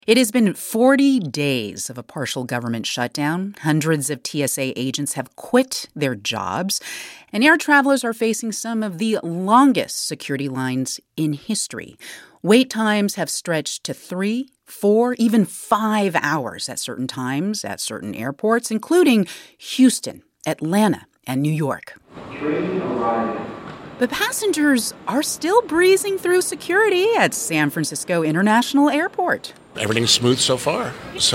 It has been 40 days of a partial government shutdown. Hundreds of TSA agents have quit their jobs, and air travelers are facing some of the longest security lines in history. Wait times have stretched to 3, 4, even 5 hours at certain times at certain airports, including Houston, Atlanta, and New York. Train arriving. But passengers are still breezing through security at San Francisco International Airport. Everything's smooth so far, so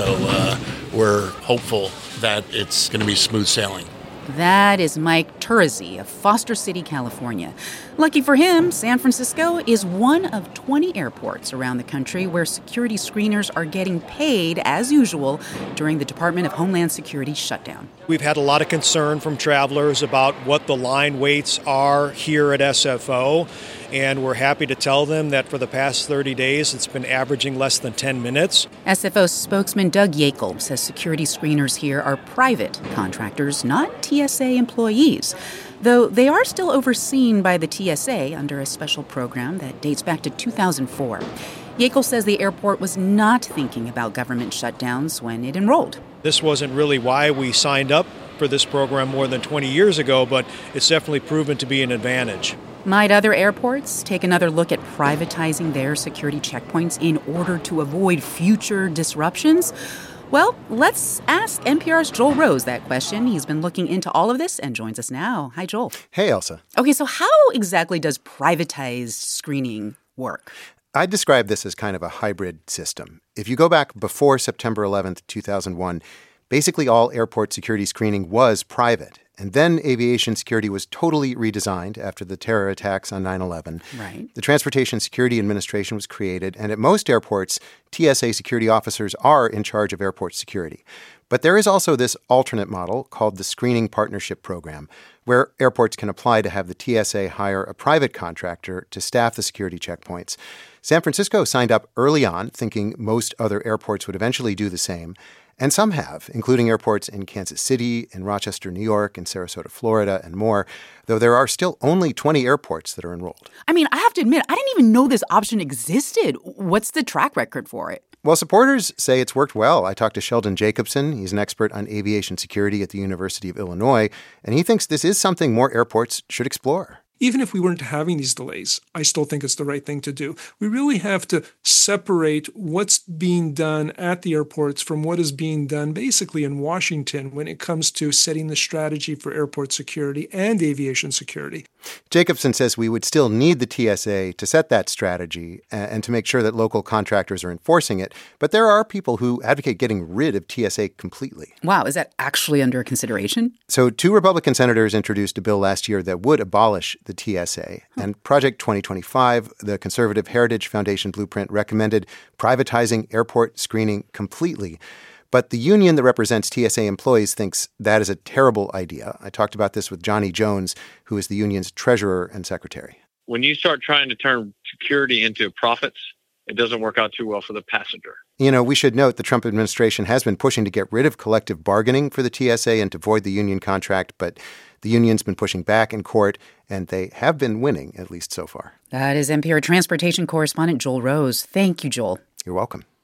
we're hopeful that it's going to be smooth sailing. That is Mike Turazzi of Foster City, California. Lucky for him, San Francisco is one of 20 airports around the country where security screeners are getting paid, as usual, during the Department of Homeland Security shutdown. We've had a lot of concern from travelers about what the line waits are here at SFO, and we're happy to tell them that for the past 30 days, it's been averaging less than 10 minutes. SFO spokesman Doug Yakel says security screeners here are private contractors, not TSA employees, though they are still overseen by the TSA under a special program that dates back to 2004. Yakel says the airport was not thinking about government shutdowns when it enrolled. This wasn't really why we signed up for this program more than 20 years ago, but it's definitely proven to be an advantage. Might other airports take another look at privatizing their security checkpoints in order to avoid future disruptions? Well, let's ask NPR's Joel Rose that question. He's been looking into all of this and joins us now. Hi, Joel. Hey, Elsa. Okay, so how exactly does privatized screening work? I'd describe this as kind of a hybrid system. If you go back before September 11th, 2001, basically all airport security screening was private. And then aviation security was totally redesigned after the terror attacks on 9/11. Right. The Transportation Security Administration was created, and at most airports, TSA security officers are in charge of airport security. But there is also this alternate model called the Screening Partnership Program, where airports can apply to have the TSA hire a private contractor to staff the security checkpoints. San Francisco signed up early on, thinking most other airports would eventually do the same. And some have, including airports in Kansas City, in Rochester, New York, in Sarasota, Florida, and more, though there are still only 20 airports that are enrolled. I mean, I have to admit, I didn't even know this option existed. What's the track record for it? Well, supporters say it's worked well. I talked to Sheldon Jacobson. He's an expert on aviation security at the University of Illinois, and he thinks this is something more airports should explore. Even if we weren't having these delays, I still think it's the right thing to do. We really have to separate what's being done at the airports from what is being done basically in Washington when it comes to setting the strategy for airport security and aviation security. Jacobson says we would still need the TSA to set that strategy and to make sure that local contractors are enforcing it. But there are people who advocate getting rid of TSA completely. Wow, is that actually under consideration? So 2 Republican senators introduced a bill last year that would abolish the TSA. And Project 2025, the Conservative Heritage Foundation blueprint, recommended privatizing airport screening completely. But the union that represents TSA employees thinks that is a terrible idea. I talked about this with Johnny Jones, who is the union's treasurer and secretary. When you start trying to turn security into profits, it doesn't work out too well for the passenger. You know, we should note the Trump administration has been pushing to get rid of collective bargaining for the TSA and to void the union contract, but the union's been pushing back in court, and they have been winning, at least so far. That is NPR transportation correspondent Joel Rose. Thank you, Joel. You're welcome.